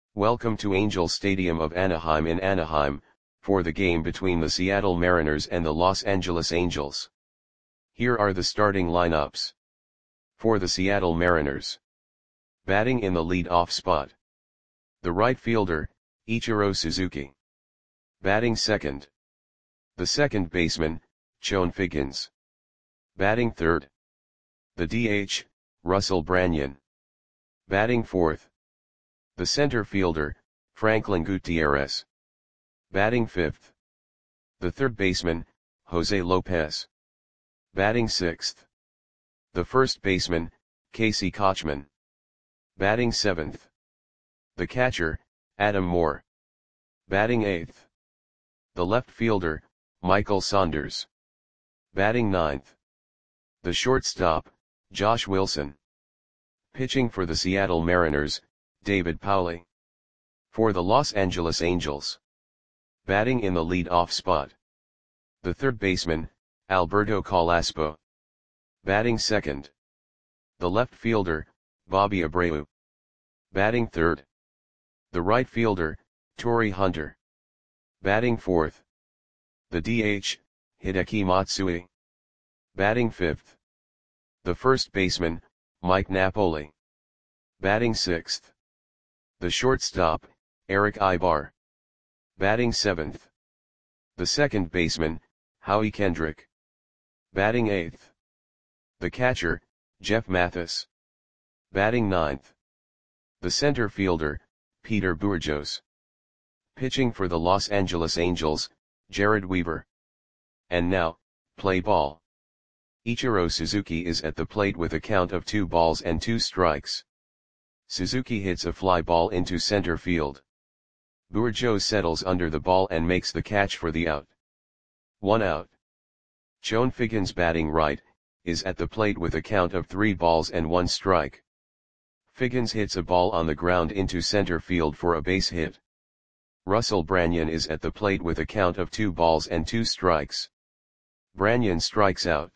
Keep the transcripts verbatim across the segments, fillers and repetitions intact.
Welcome to Angel Stadium of Anaheim in Anaheim, for the game between the Seattle Mariners and the Los Angeles Angels. Here are the starting lineups. For the Seattle Mariners. Batting in the lead-off spot. The right fielder, Ichiro Suzuki. Batting second. The second baseman, Chone Figgins. Batting third. The D H, Russell Branyan. Batting fourth. The center fielder, Franklin Gutierrez. Batting fifth. The third baseman, Jose Lopez. Batting sixth. The first baseman, Casey Kotchman. Batting seventh. The catcher, Adam Moore. Batting eighth. The left fielder, Michael Saunders. Batting ninth. The shortstop, Josh Wilson. Pitching for the Seattle Mariners, David Pauley. For the Los Angeles Angels. Batting in the lead-off spot. The third baseman, Alberto Carrasco. Batting second. The left fielder, Bobby Abreu. Batting third. The right fielder, Torii Hunter. Batting fourth. The D H, Hideki Matsui. Batting fifth. The first baseman, Mike Napoli. Batting sixth. The shortstop, Eric Aybar. Batting seventh. The second baseman, Howie Kendrick. Batting eighth. The catcher, Jeff Mathis. Batting ninth. The center fielder, Peter Bourjos. Pitching for the Los Angeles Angels, Jared Weaver. And now, play ball. Ichiro Suzuki is at the plate with a count of two balls and two strikes. Suzuki hits a fly ball into center field. Bourjos settles under the ball and makes the catch for the out. One out. Chone Figgins, batting right, is at the plate with a count of three balls and one strike. Figgins hits a ball on the ground into center field for a base hit. Russell Branyan is at the plate with a count of two balls and two strikes. Branyan strikes out.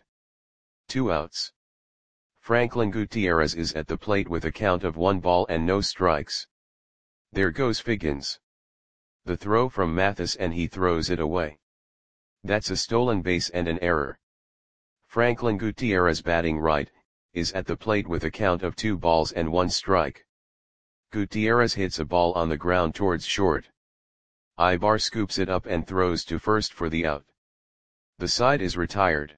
Two outs. Franklin Gutierrez is at the plate with a count of one ball and no strikes. There goes Figgins. The throw from Mathis and he throws it away. That's a stolen base and an error. Franklin Gutierrez, batting right, is at the plate with a count of two balls and one strike. Gutierrez hits a ball on the ground towards short. Aybar scoops it up and throws to first for the out. The side is retired.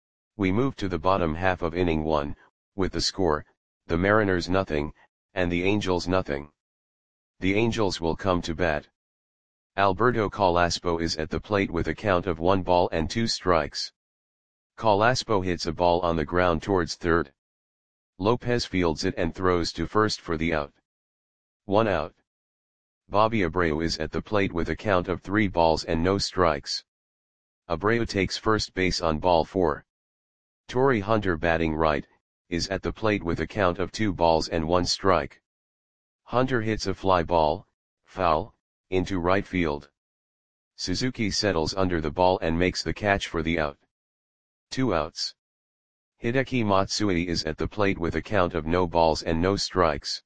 We move to the bottom half of inning one, with the score, the Mariners nothing, and the Angels nothing. The Angels will come to bat. Alberto Carrasco is at the plate with a count of one ball and two strikes. Carrasco hits a ball on the ground towards third. Lopez fields it and throws to first for the out. One out. Bobby Abreu is at the plate with a count of three balls and no strikes. Abreu takes first base on ball four. Torii Hunter, batting right, is at the plate with a count of two balls and one strike. Hunter hits a fly ball, foul, into right field. Suzuki settles under the ball and makes the catch for the out. Two outs. Hideki Matsui is at the plate with a count of no balls and no strikes.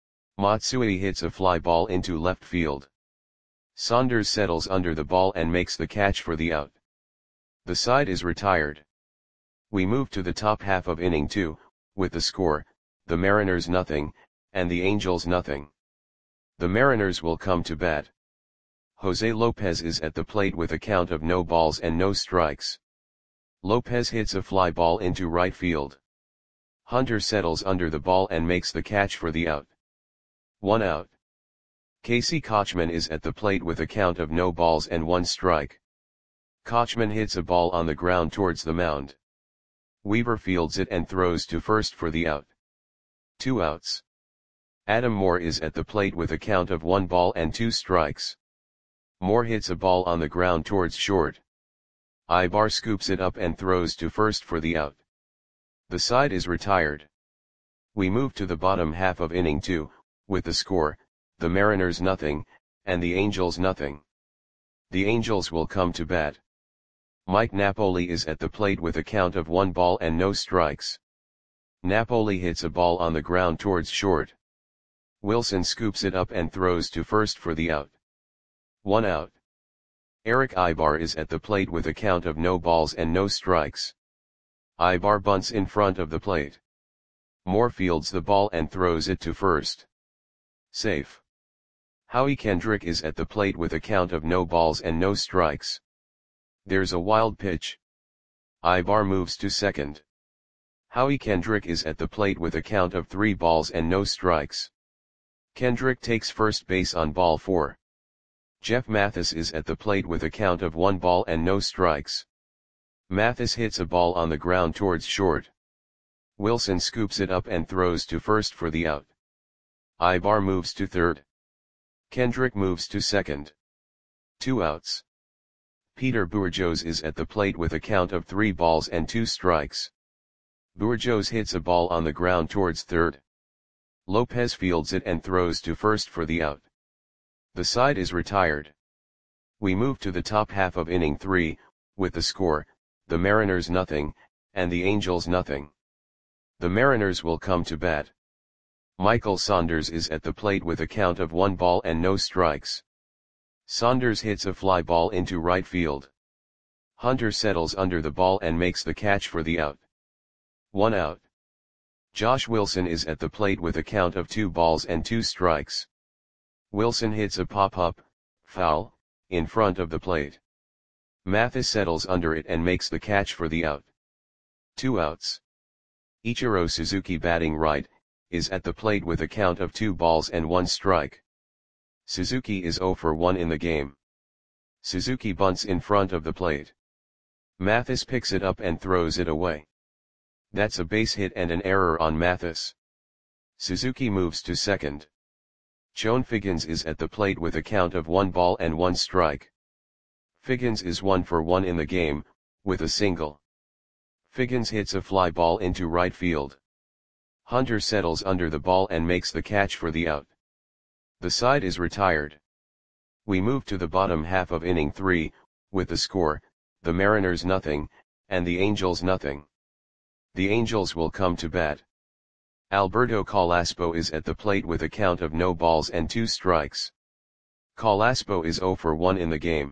Matsui hits a fly ball into left field. Saunders settles under the ball and makes the catch for the out. The side is retired. We move to the top half of inning two, with the score, the Mariners nothing, and the Angels nothing. The Mariners will come to bat. Jose Lopez is at the plate with a count of no balls and no strikes. Lopez hits a fly ball into right field. Hunter settles under the ball and makes the catch for the out. One out. Casey Kotchman is at the plate with a count of no balls and one strike. Kotchman hits a ball on the ground towards the mound. Weaver fields it and throws to first for the out. Two outs. Adam Moore is at the plate with a count of one ball and two strikes. Moore hits a ball on the ground towards short. Aybar scoops it up and throws to first for the out. The side is retired. We move to the bottom half of inning two, with the score, the Mariners nothing, and the Angels nothing. The Angels will come to bat. Mike Napoli is at the plate with a count of one ball and no strikes. Napoli hits a ball on the ground towards short. Wilson scoops it up and throws to first for the out. One out. Eric Ibar is at the plate with a count of no balls and no strikes. Ibar bunts in front of the plate. Moore fields the ball and throws it to first. Safe. Howie Kendrick is at the plate with a count of no balls and no strikes. There's a wild pitch. Ibar moves to second. Howie Kendrick is at the plate with a count of three balls and no strikes. Kendrick takes first base on ball four. Jeff Mathis is at the plate with a count of one ball and no strikes. Mathis hits a ball on the ground towards short. Wilson scoops it up and throws to first for the out. Ibar moves to third. Kendrick moves to second. Two outs. Peter Bourjos is at the plate with a count of three balls and two strikes. Bourjos hits a ball on the ground towards third. Lopez fields it and throws to first for the out. The side is retired. We move to the top half of inning three, with the score, the Mariners nothing, and the Angels nothing. The Mariners will come to bat. Michael Saunders is at the plate with a count of one ball and no strikes. Saunders hits a fly ball into right field. Hunter settles under the ball and makes the catch for the out. One out. Josh Wilson is at the plate with a count of two balls and two strikes. Wilson hits a pop-up, foul, in front of the plate. Mathis settles under it and makes the catch for the out. Two outs. Ichiro Suzuki, batting right, is at the plate with a count of two balls and one strike. Suzuki is zero for one in the game. Suzuki bunts in front of the plate. Mathis picks it up and throws it away. That's a base hit and an error on Mathis. Suzuki moves to second. Joan Figgins is at the plate with a count of one ball and one strike. Figgins is one for one in the game, with a single. Figgins hits a fly ball into right field. Hunter settles under the ball and makes the catch for the out. The side is retired. We move to the bottom half of inning three, with the score, the Mariners nothing, and the Angels nothing. The Angels will come to bat. Alberto Calaspo is at the plate with a count of no balls and two strikes. Calaspo is zero for one in the game.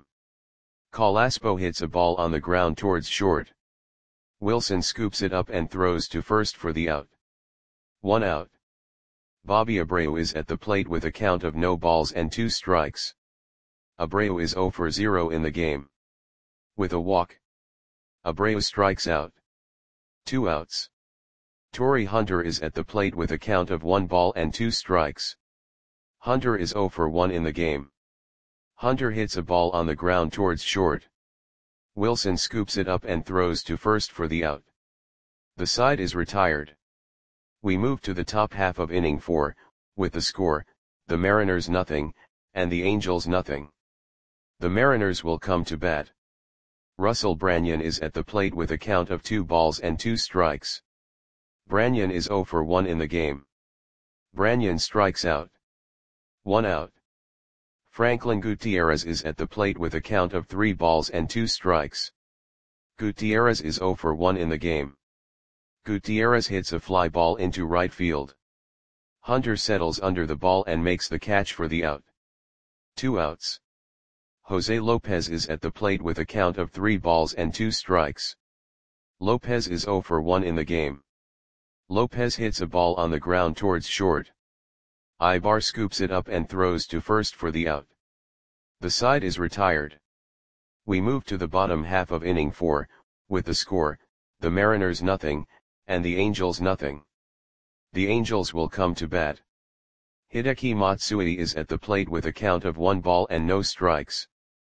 Calaspo hits a ball on the ground towards short. Wilson scoops it up and throws to first for the out. One out. Bobby Abreu is at the plate with a count of no balls and two strikes. Abreu is zero for zero in the game. With a walk, Abreu strikes out. Two outs. Torrey Hunter is at the plate with a count of one ball and two strikes. Hunter is zero for one in the game. Hunter hits a ball on the ground towards short. Wilson scoops it up and throws to first for the out. The side is retired. We move to the top half of inning four, with the score, the Mariners nothing, and the Angels nothing. The Mariners will come to bat. Russell Branyan is at the plate with a count of two balls and two strikes. Branyan is zero for one in the game. Branyan strikes out. One out. Franklin Gutierrez is at the plate with a count of three balls and two strikes. Gutierrez is zero for one in the game. Gutierrez hits a fly ball into right field. Hunter settles under the ball and makes the catch for the out. Two outs. Jose Lopez is at the plate with a count of three balls and two strikes. Lopez is zero for one in the game. Lopez hits a ball on the ground towards short. Ibar scoops it up and throws to first for the out. The side is retired. We move to the bottom half of inning four, with the score, the Mariners nothing, and the Angels nothing. The Angels will come to bat. Hideki Matsui is at the plate with a count of one ball and no strikes.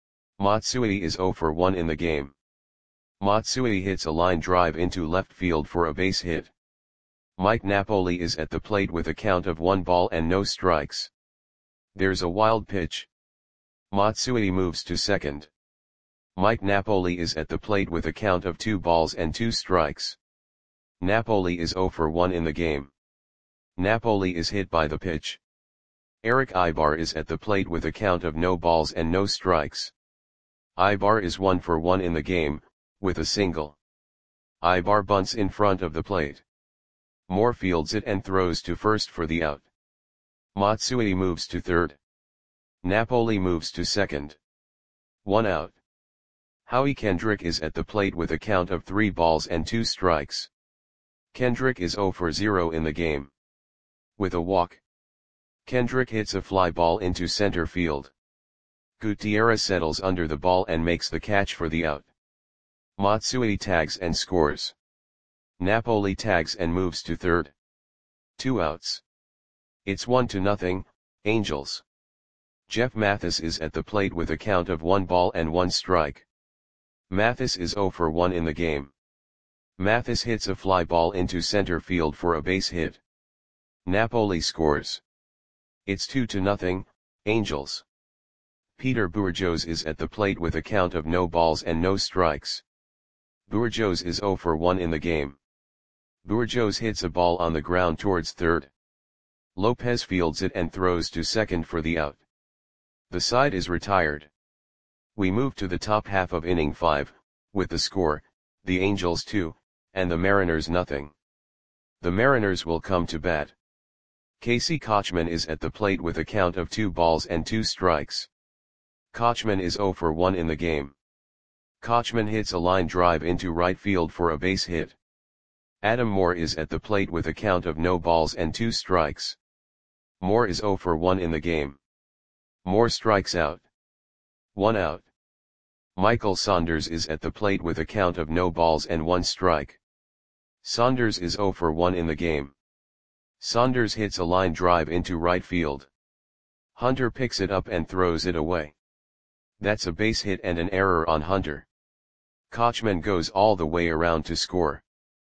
Matsui is zero for one in the game. Matsui hits a line drive into left field for a base hit. Mike Napoli is at the plate with a count of one ball and no strikes. There's a wild pitch. Matsui moves to second. Mike Napoli is at the plate with a count of two balls and two strikes. Napoli is zero for one in the game. Napoli is hit by the pitch. Eric Ibar is at the plate with a count of no balls and no strikes. Ibar is one for one in the game, with a single. Ibar bunts in front of the plate. Moore fields it and throws to first for the out. Matsui moves to third. Napoli moves to second. One out. Howie Kendrick is at the plate with a count of three balls and two strikes. Kendrick is zero for zero in the game. With a walk, Kendrick hits a fly ball into center field. Gutierrez settles under the ball and makes the catch for the out. Matsui tags and scores. Napoli tags and moves to third. Two outs. It's one to nothing, Angels. Jeff Mathis is at the plate with a count of one ball and one strike. Mathis is zero for one in the game. Mathis hits a fly ball into center field for a base hit. Napoli scores. It's two to nothing, Angels. Peter Bourjos is at the plate with a count of no balls and no strikes. Bourjos is zero for one in the game. Bourjos hits a ball on the ground towards third. Lopez fields it and throws to second for the out. The side is retired. We move to the top half of inning five, with the score, the Angels two, and the Mariners nothing. The Mariners will come to bat. Casey Kochman is at the plate with a count of two balls and two strikes. Kochman is zero for one in the game. Kochman hits a line drive into right field for a base hit. Adam Moore is at the plate with a count of no balls and two strikes. Moore is zero for one in the game. Moore strikes out. One out. Michael Saunders is at the plate with a count of no balls and one strike. Saunders is zero for one in the game. Saunders hits a line drive into right field. Hunter picks it up and throws it away. That's a base hit and an error on Hunter. Kochman goes all the way around to score.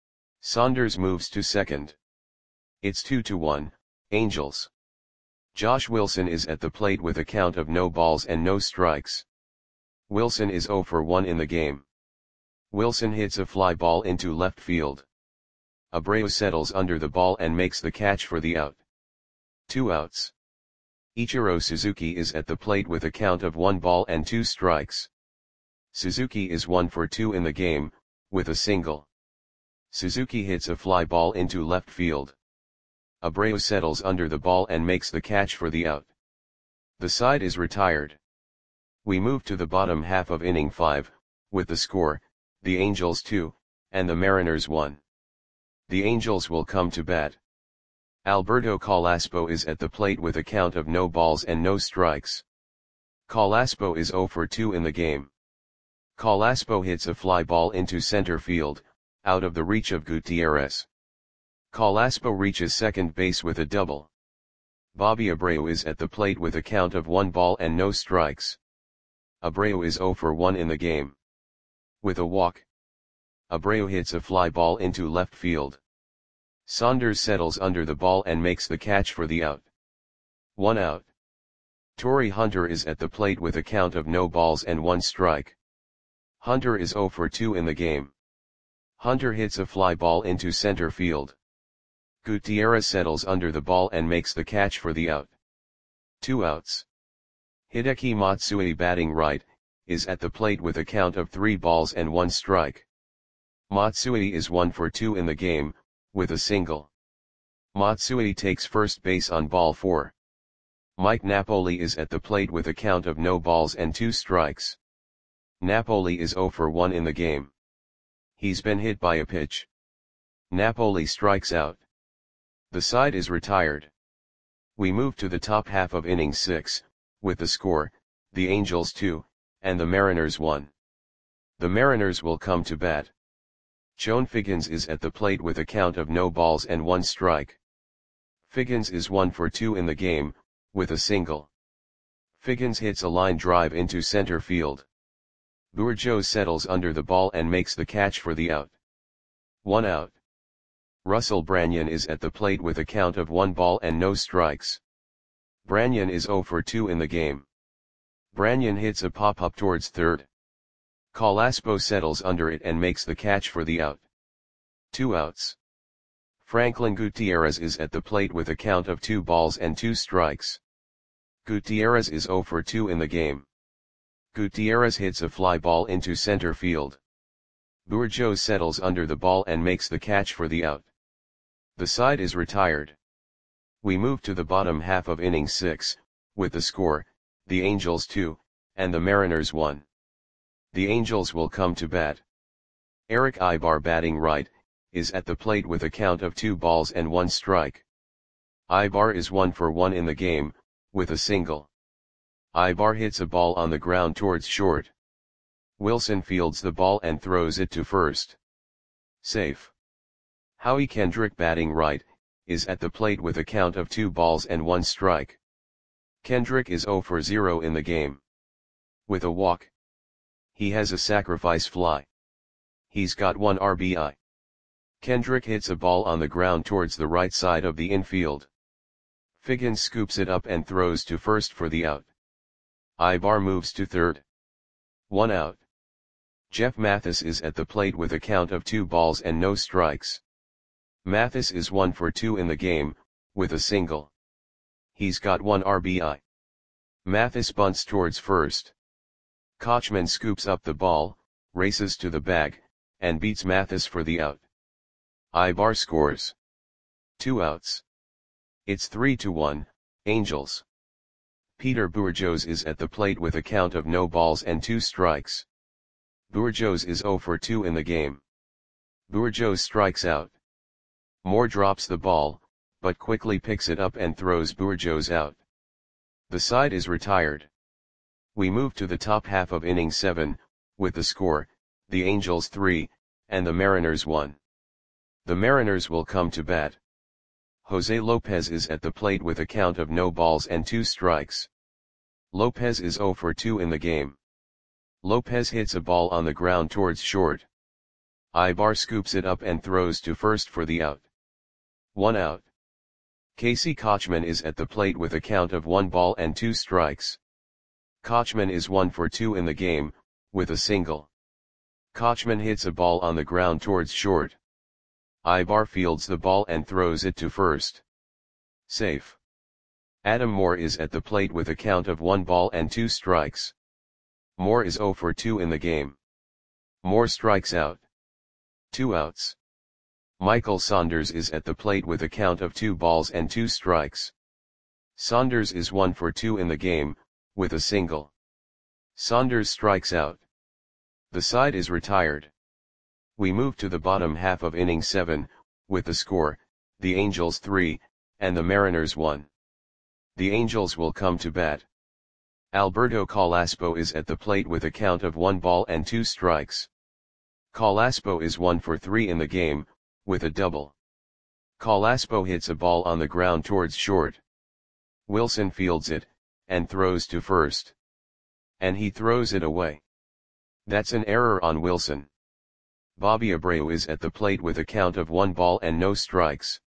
Saunders moves to second. It's two to one, Angels. Josh Wilson is at the plate with a count of no balls and no strikes. Wilson is zero for one in the game. Wilson hits a fly ball into left field. Abreu settles under the ball and makes the catch for the out. Two outs. Ichiro Suzuki is at the plate with a count of one ball and two strikes. Suzuki is one for two in the game, with a single. Suzuki hits a fly ball into left field. Abreu settles under the ball and makes the catch for the out. The side is retired. We move to the bottom half of inning five, with the score, the Angels two, and the Mariners one. The Angels will come to bat. Alberto Calaspo is at the plate with a count of no balls and no strikes. Calaspo is zero for two in the game. Calaspo hits a fly ball into center field, out of the reach of Gutierrez. Calaspo reaches second base with a double. Bobby Abreu is at the plate with a count of one ball and no strikes. Abreu is zero for one in the game. With a walk, Abreu hits a fly ball into left field. Saunders settles under the ball and makes the catch for the out. One out. Torrey Hunter is at the plate with a count of no balls and one strike. Hunter is zero for two in the game. Hunter hits a fly ball into center field. Gutierrez settles under the ball and makes the catch for the out. Two outs. Hideki Matsui, batting right, is at the plate with a count of three balls and one strike. Matsui is one for two in the game, with a single. Matsui takes first base on ball four. Mike Napoli is at the plate with a count of no balls and two strikes. Napoli is zero for one in the game. He's been hit by a pitch. Napoli strikes out. The side is retired. We move to the top half of inning six, with the score, the Angels two, and the Mariners one. The Mariners will come to bat. Joan Figgins is at the plate with a count of no balls and one strike. Figgins is one for two in the game, with a single. Figgins hits a line drive into center field. Bourjos settles under the ball and makes the catch for the out. One out. Russell Branyan is at the plate with a count of one ball and no strikes. Branyan is zero for two in the game. Branyan hits a pop-up towards third. Calaspo settles under it and makes the catch for the out. Two outs. Franklin Gutierrez is at the plate with a count of two balls and two strikes. Gutierrez is zero for two in the game. Gutierrez hits a fly ball into center field. Bourjos settles under the ball and makes the catch for the out. The side is retired. We move to the bottom half of inning six, with the score, the Angels two, and the Mariners one. The Angels will come to bat. Eric Aybar, batting right, is at the plate with a count of two balls and one strike. Aybar is one for one in the game, with a single. Aybar hits a ball on the ground towards short. Wilson fields the ball and throws it to first. Safe. Howie Kendrick, batting right, is at the plate with a count of two balls and one strike. Kendrick is zero for zero in the game. With a walk. He has a sacrifice fly. He's got one R B I. Kendrick hits a ball on the ground towards the right side of the infield. Figgins scoops it up and throws to first for the out. Aybar moves to third. One out. Jeff Mathis is at the plate with a count of two balls and no strikes. Mathis is one for two in the game, with a single. He's got one R B I. Mathis bunts towards first. Kochman scoops up the ball, races to the bag, and beats Mathis for the out. Aybar scores. Two outs. It's three to one, Angels. Peter Bourjos is at the plate with a count of no balls and two strikes. Bourjos is zero for two in the game. Bourjos strikes out. Moore drops the ball, but quickly picks it up and throws Bourjos out. The side is retired. We move to the top half of inning seven, with the score, the Angels three, and the Mariners one. The Mariners will come to bat. Jose Lopez is at the plate with a count of no balls and two strikes. Lopez is zero for two in the game. Lopez hits a ball on the ground towards short. Aybar scoops it up and throws to first for the out. One out. Casey Kochman is at the plate with a count of one ball and two strikes. Kochman is one for two in the game, with a single. Kochman hits a ball on the ground towards short. Aybar fields the ball and throws it to first. Safe. Adam Moore is at the plate with a count of one ball and two strikes. Moore is zero for two in the game. Moore strikes out. Two outs. Michael Saunders is at the plate with a count of two balls and two strikes. Saunders is one for two in the game, with a single. Saunders strikes out. The side is retired. We move to the bottom half of inning seven, with the score, the Angels three, and the Mariners one. The Angels will come to bat. Alberto Calaspo is at the plate with a count of one ball and two strikes. Calaspo is one for three in the game, with a double. Calaspo hits a ball on the ground towards short. Wilson fields it, and throws to first. And he throws it away. That's an error on Wilson. Bobby Abreu is at the plate with a count of one ball and no strikes.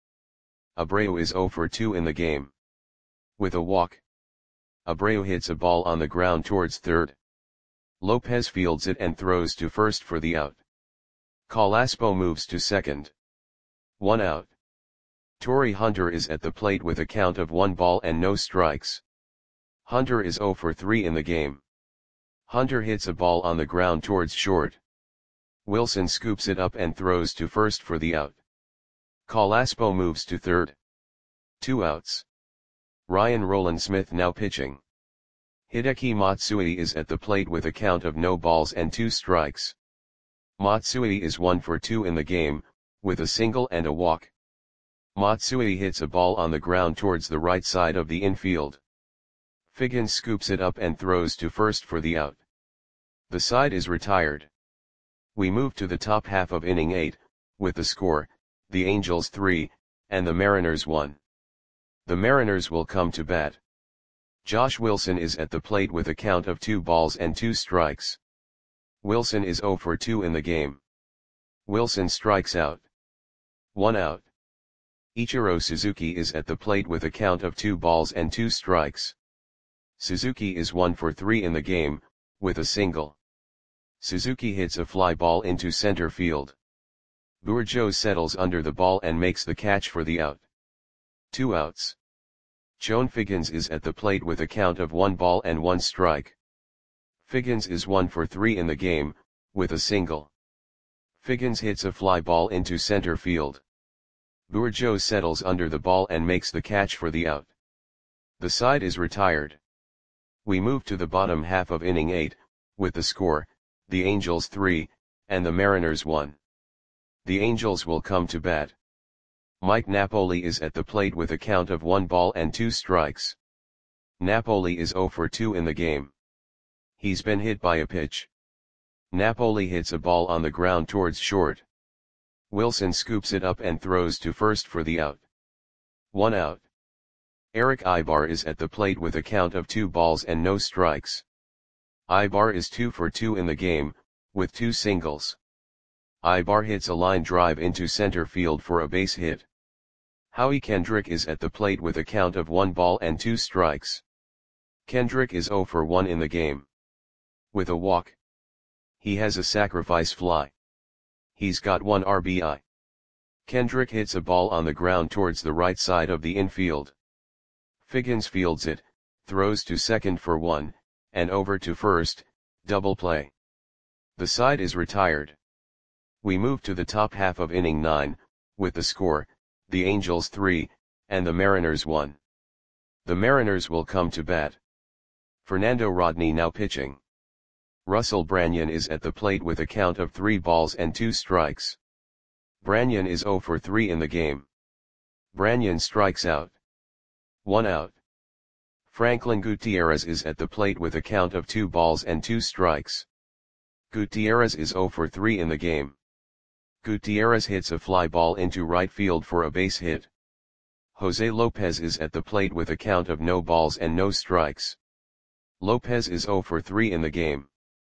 Abreu is zero for two in the game. With a walk. Abreu hits a ball on the ground towards third. Lopez fields it and throws to first for the out. Calaspo moves to second. One out. Torrey Hunter is at the plate with a count of one ball and no strikes. Hunter is zero for three in the game. Hunter hits a ball on the ground towards short. Wilson scoops it up and throws to first for the out. Calaspo moves to third. Two outs. Ryan Roland Smith now pitching. Hideki Matsui is at the plate with a count of no balls and two strikes. Matsui is one for two in the game, with a single and a walk. Matsui hits a ball on the ground towards the right side of the infield. Figgins scoops it up and throws to first for the out. The side is retired. We move to the top half of inning eight, with the score, the Angels three, and the Mariners one. The Mariners will come to bat. Josh Wilson is at the plate with a count of two balls and two strikes. Wilson is zero for two in the game. Wilson strikes out. One out. Ichiro Suzuki is at the plate with a count of two balls and two strikes. Suzuki is one for three in the game, with a single. Suzuki hits a fly ball into center field. Bourjos settles under the ball and makes the catch for the out. Two outs. Joan Figgins is at the plate with a count of one ball and one strike. Figgins is one for three in the game, with a single. Figgins hits a fly ball into center field. Bourgeot settles under the ball and makes the catch for the out. The side is retired. We move to the bottom half of inning eight, with the score, the Angels three, and the Mariners one. The Angels will come to bat. Mike Napoli is at the plate with a count of one ball and two strikes. Napoli is oh for two in the game. He's been hit by a pitch. Napoli hits a ball on the ground towards short. Wilson scoops it up and throws to first for the out. One out. Eric Ibar is at the plate with a count of two balls and no strikes. Ibar is two for two in the game, with two singles. Ibar hits a line drive into center field for a base hit. Howie Kendrick is at the plate with a count of one ball and two strikes. Kendrick is oh for one in the game. With a walk. He has a sacrifice fly. He's got one R B I. Kendrick hits a ball on the ground towards the right side of the infield. Figgins fields it, throws to second for one, and over to first, double play. The side is retired. We move to the top half of inning nine, with the score, the Angels three, and the Mariners one. The Mariners will come to bat. Fernando Rodney now pitching. Russell Branyan is at the plate with a count of three balls and two strikes. Branyan is oh for three in the game. Branyan strikes out. One out. Franklin Gutierrez is at the plate with a count of two balls and two strikes. Gutierrez is oh for three in the game. Gutierrez hits a fly ball into right field for a base hit. Jose Lopez is at the plate with a count of no balls and no strikes. Lopez is oh for three in the game.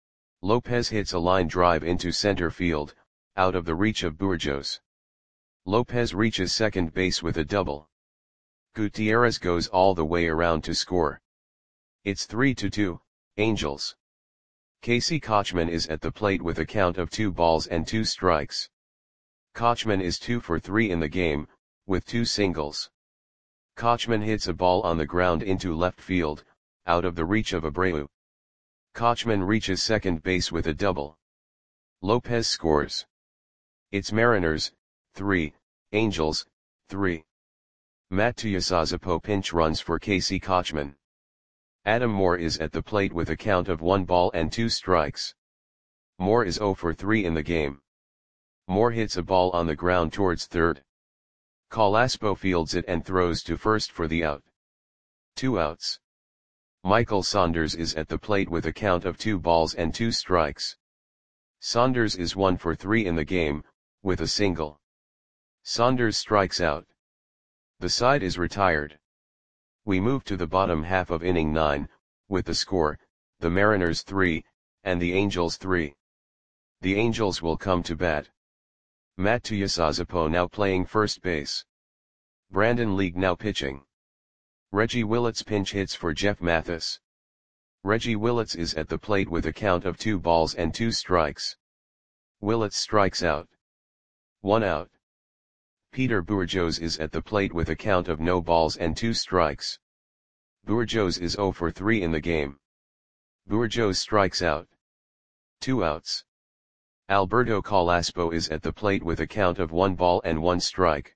Lopez hits a line drive into center field, out of the reach of Bourgeot. Lopez reaches second base with a double. Gutierrez goes all the way around to score. It's three to two, Angels. Casey Kotchman is at the plate with a count of two balls and two strikes. Kotchman is two for three in the game, with two singles. Kotchman hits a ball on the ground into left field, out of the reach of Abreu. Kotchman reaches second base with a double. Lopez scores. It's Mariners, three, Angels, three. Matt Tuiasosopo pinch runs for Casey Kotchman. Adam Moore is at the plate with a count of one ball and two strikes. Moore is oh for three in the game. Moore hits a ball on the ground towards third. Colaspo fields it and throws to first for the out. Two outs. Michael Saunders is at the plate with a count of two balls and two strikes. Saunders is one for three in the game, with a single. Saunders strikes out. The side is retired. We move to the bottom half of inning nine, with the score, the Mariners three, and the Angels three. The Angels will come to bat. Matt Tuiasosopo now playing first base. Brandon League now pitching. Reggie Willits pinch hits for Jeff Mathis. Reggie Willits is at the plate with a count of two balls and two strikes. Willits strikes out. One out. Peter Bourgeot is at the plate with a count of no balls and two strikes. Bourgeot is oh for three in the game. Bourgeot strikes out. Two outs. Alberto Colaspo is at the plate with a count of one ball and one strike.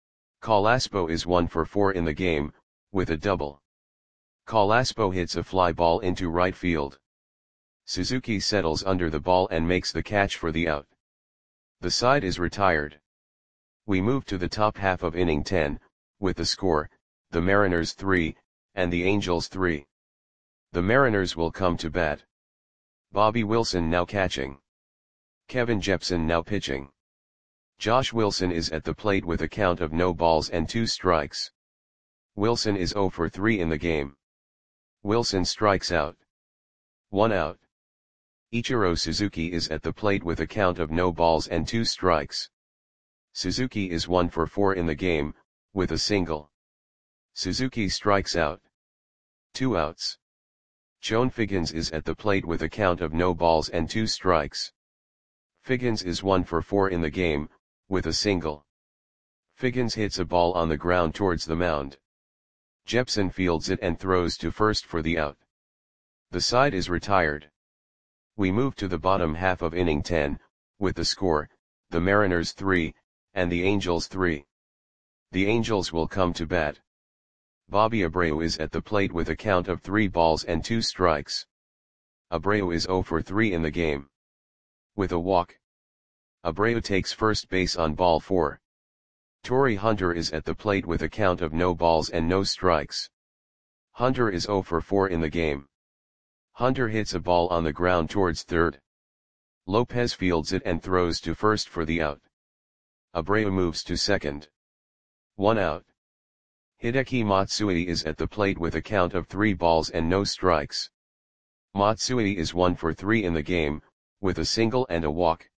Colaspo is one for four in the game, with a double. Colaspo hits a fly ball into right field. Suzuki settles under the ball and makes the catch for the out. The side is retired. We move to the top half of inning ten, with the score, the Mariners three, and the Angels three. The Mariners will come to bat. Bobby Wilson now catching. Kevin Jepson now pitching. Josh Wilson is at the plate with a count of no balls and two strikes. Wilson is oh for three in the game. Wilson strikes out. One out. Ichiro Suzuki is at the plate with a count of no balls and two strikes. Suzuki is one for four in the game, with a single. Suzuki strikes out. Two outs. Joan Figgins is at the plate with a count of no balls and two strikes. Figgins is one for four in the game, with a single. Figgins hits a ball on the ground towards the mound. Jepson fields it and throws to first for the out. The side is retired. We move to the bottom half of inning ten, with the score, the Mariners three, and the Angels three. The Angels will come to bat. Bobby Abreu is at the plate with a count of three balls and two strikes. Abreu is zero for three in the game. With a walk. Abreu takes first base on ball four. Torii Hunter is at the plate with a count of no balls and no strikes. Hunter is zero for four in the game. Hunter hits a ball on the ground towards third. Lopez fields it and throws to first for the out. Abreu moves to second. One out. Hideki Matsui is at the plate with a count of three balls and no strikes. Matsui is one for three in the game, with a single and a walk.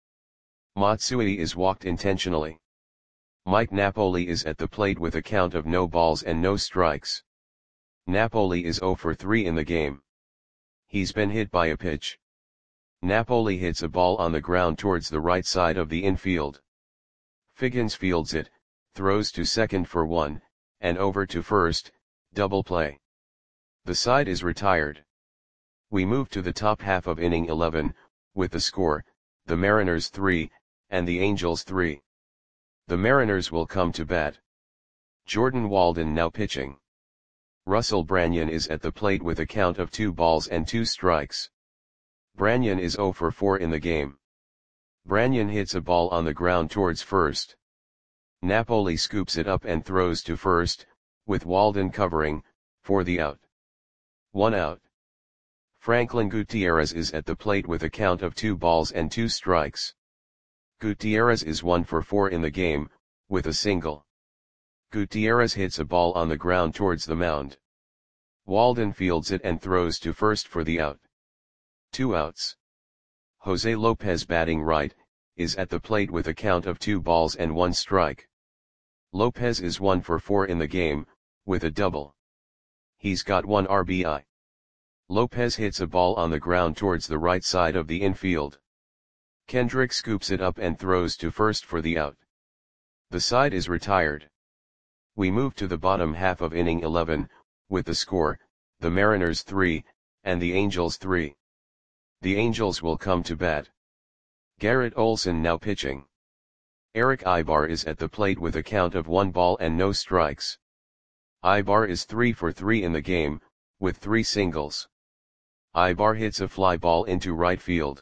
Matsui is walked intentionally. Mike Napoli is at the plate with a count of no balls and no strikes. Napoli is zero for three in the game. He's been hit by a pitch. Napoli hits a ball on the ground towards the right side of the infield. Figgins fields it, throws to second for one, and over to first, double play. The side is retired. We move to the top half of inning eleven, with the score, the Mariners three, and the Angels three. The Mariners will come to bat. Jordan Walden now pitching. Russell Branyan is at the plate with a count of two balls and two strikes. Branyan is zero for four in the game. Branyan hits a ball on the ground towards first. Napoli scoops it up and throws to first, with Walden covering, for the out. One out. Franklin Gutierrez is at the plate with a count of two balls and two strikes. Gutierrez is one for four in the game, with a single. Gutierrez hits a ball on the ground towards the mound. Walden fields it and throws to first for the out. Two outs. Jose Lopez batting right, is at the plate with a count of two balls and one strike. Lopez is one for four in the game, with a double. He's got one R B I. Lopez hits a ball on the ground towards the right side of the infield. Kendrick scoops it up and throws to first for the out. The side is retired. We move to the bottom half of inning eleven, with the score, the Mariners three, and the Angels three. The Angels will come to bat. Garrett Olson now pitching. Eric Ibar is at the plate with a count of one ball and no strikes. Ibar is three for three in the game, with three singles. Ibar hits a fly ball into right field.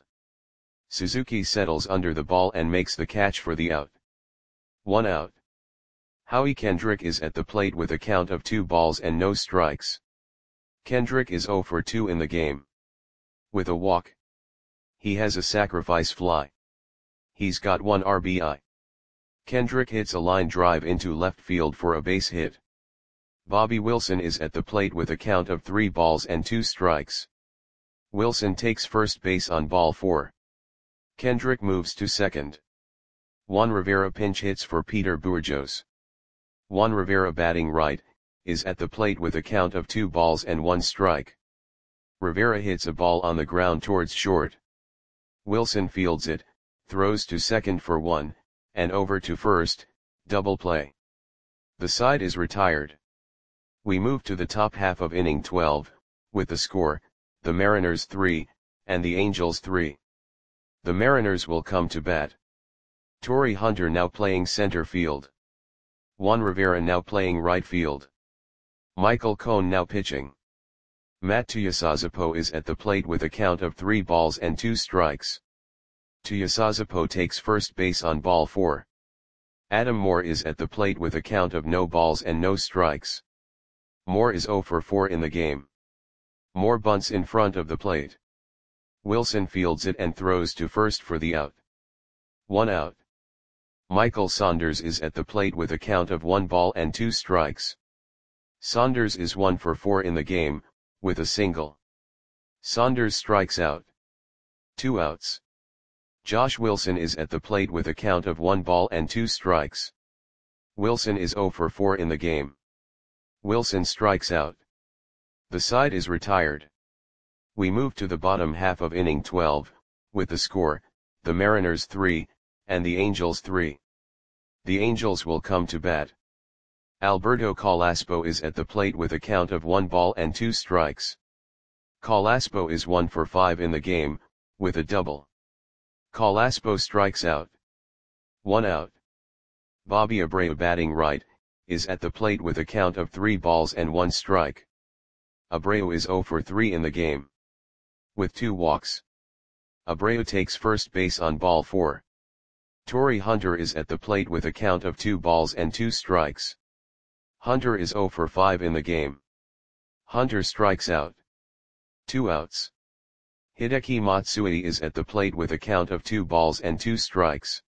Suzuki settles under the ball and makes the catch for the out. One out. Howie Kendrick is at the plate with a count of two balls and no strikes. Kendrick is zero for two in the game. With a walk. He has a sacrifice fly. He's got one R B I. Kendrick hits a line drive into left field for a base hit. Bobby Wilson is at the plate with a count of three balls and two strikes. Wilson takes first base on ball four. Kendrick moves to second. Juan Rivera pinch hits for Peter Burgos. Juan Rivera batting right, is at the plate with a count of two balls and one strike. Rivera hits a ball on the ground towards short. Wilson fields it, throws to second for one, and over to first, double play. The side is retired. We move to the top half of inning twelve, with the score, the Mariners three, and the Angels three. The Mariners will come to bat. Torii Hunter now playing center field. Juan Rivera now playing right field. Michael Cone now pitching. Matt Tuiasosopo is at the plate with a count of three balls and two strikes. Tuiasosopo takes first base on ball four. Adam Moore is at the plate with a count of no balls and no strikes. Moore is zero for four in the game. Moore bunts in front of the plate. Wilson fields it and throws to first for the out. One out. Michael Saunders is at the plate with a count of one ball and two strikes. Saunders is one for four in the game, with a single. Saunders strikes out. Two outs. Josh Wilson is at the plate with a count of one ball and two strikes. Wilson is zero for four in the game. Wilson strikes out. The side is retired. We move to the bottom half of inning twelve, with the score, the Mariners three, and the Angels three. The Angels will come to bat. Alberto Calaspo is at the plate with a count of one ball and two strikes. Calaspo is one for five in the game, with a double. Calaspo strikes out. One out. Bobby Abreu batting right, is at the plate with a count of three balls and one strike. Abreu is zero for three in the game. With two walks. Abreu takes first base on ball four. Torii Hunter is at the plate with a count of two balls and two strikes. Hunter is zero for five in the game. Hunter strikes out. Two outs. Hideki Matsui is at the plate with a count of two balls and two strikes.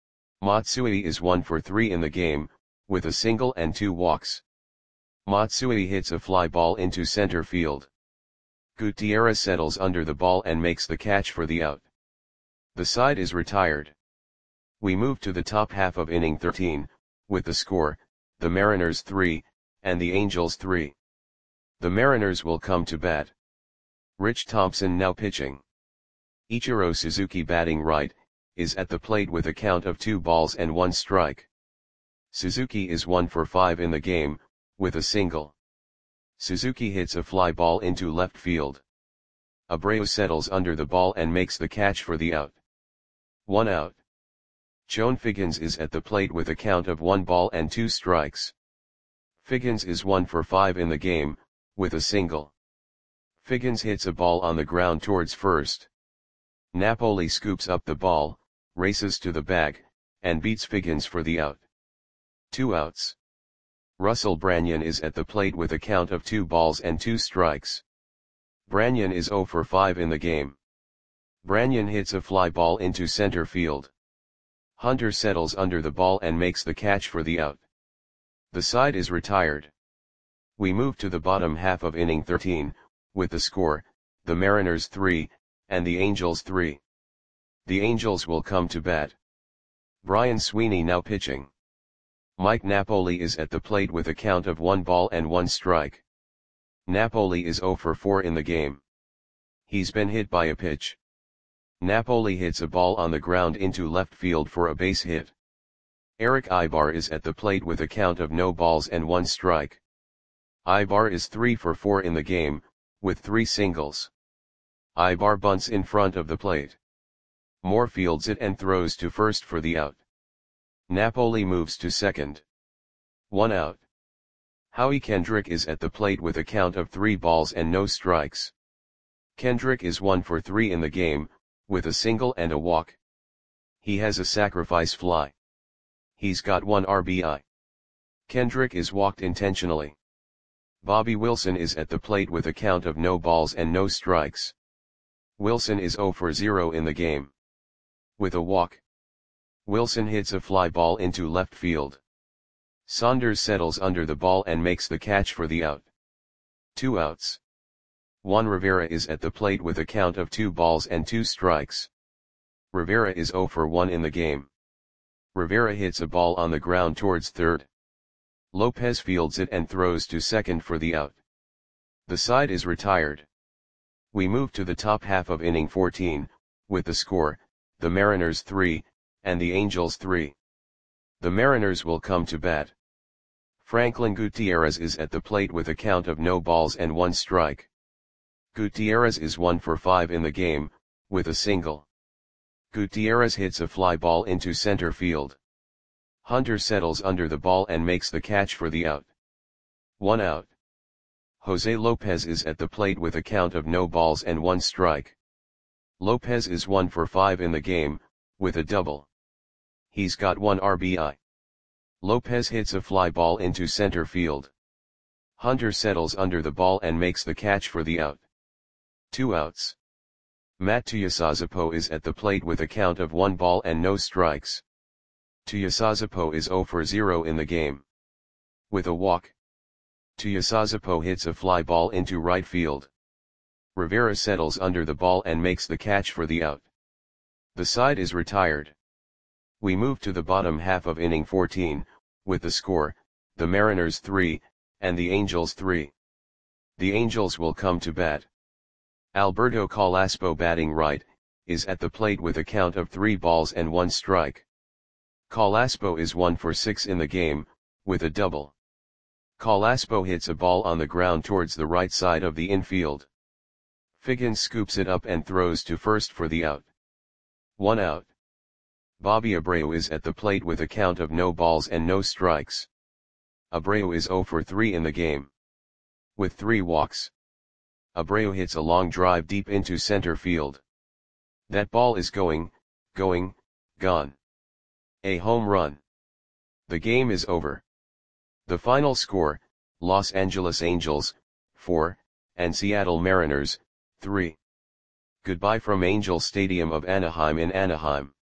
Matsui is one for three in the game, with a single and two walks. Matsui hits a fly ball into center field. Gutierrez settles under the ball and makes the catch for the out. The side is retired. We move to the top half of inning thirteen, with the score, the Mariners three, and the Angels three. The Mariners will come to bat. Rich Thompson now pitching. Ichiro Suzuki batting right, is at the plate with a count of two balls and one strike. Suzuki is one for five in the game, with a single. Suzuki hits a fly ball into left field. Abreu settles under the ball and makes the catch for the out. One out. Joan Figgins is at the plate with a count of one ball and two strikes. Figgins is one for five in the game, with a single. Figgins hits a ball on the ground towards first. Napoli scoops up the ball, races to the bag, and beats Figgins for the out. Two outs. Russell Branyan is at the plate with a count of two balls and two strikes. Branyan is zero for five in the game. Branyan hits a fly ball into center field. Hunter settles under the ball and makes the catch for the out. The side is retired. We move to the bottom half of inning thirteen, with the score, the Mariners three, and the Angels three. The Angels will come to bat. Brian Sweeney now pitching. Mike Napoli is at the plate with a count of one ball and one strike. Napoli is zero for four in the game. He's been hit by a pitch. Napoli hits a ball on the ground into left field for a base hit. Eric Ibar is at the plate with a count of no balls and one strike. Ibar is three for four in the game, with three singles. Ibar bunts in front of the plate. Moore fields it and throws to first for the out. Napoli moves to second. One out. Howie Kendrick is at the plate with a count of three balls and no strikes. Kendrick is one for three in the game, with a single and a walk. He has a sacrifice fly. He's got one R B I. Kendrick is walked intentionally. Bobby Wilson is at the plate with a count of no balls and no strikes. Wilson is zero for zero in the game. With a walk. Wilson hits a fly ball into left field. Saunders settles under the ball and makes the catch for the out. Two outs. Juan Rivera is at the plate with a count of two balls and two strikes. Rivera is zero for one in the game. Rivera hits a ball on the ground towards third. Lopez fields it and throws to second for the out. The side is retired. We move to the top half of inning fourteen, with the score, the Mariners three, and the Angels three. The Mariners will come to bat. Franklin Gutierrez is at the plate with a count of no balls and one strike. Gutierrez is one for five in the game, with a single. Gutierrez hits a fly ball into center field. Hunter settles under the ball and makes the catch for the out. One out. Jose Lopez is at the plate with a count of no balls and one strike. Lopez is one for five in the game, with a double. He's got one R B I. Lopez hits a fly ball into center field. Hunter settles under the ball and makes the catch for the out. Two outs. Matt Tuiasosopo is at the plate with a count of one ball and no strikes. Tuiasosopo is zero for zero in the game. With a walk. Tuiasosopo hits a fly ball into right field. Rivera settles under the ball and makes the catch for the out. The side is retired. We move to the bottom half of inning fourteen, with the score, the Mariners three, and the Angels three. The Angels will come to bat. Alberto Calaspo batting right, is at the plate with a count of three balls and one strike. Calaspo is one for six in the game, with a double. Calaspo hits a ball on the ground towards the right side of the infield. Figgins scoops it up and throws to first for the out. One out. Bobby Abreu is at the plate with a count of no balls and no strikes. Abreu is zero for three in the game. With three walks. Abreu hits a long drive deep into center field. That ball is going, going, gone. A home run. The game is over. The final score, Los Angeles Angels, four, and Seattle Mariners, three. Goodbye from Angel Stadium of Anaheim in Anaheim.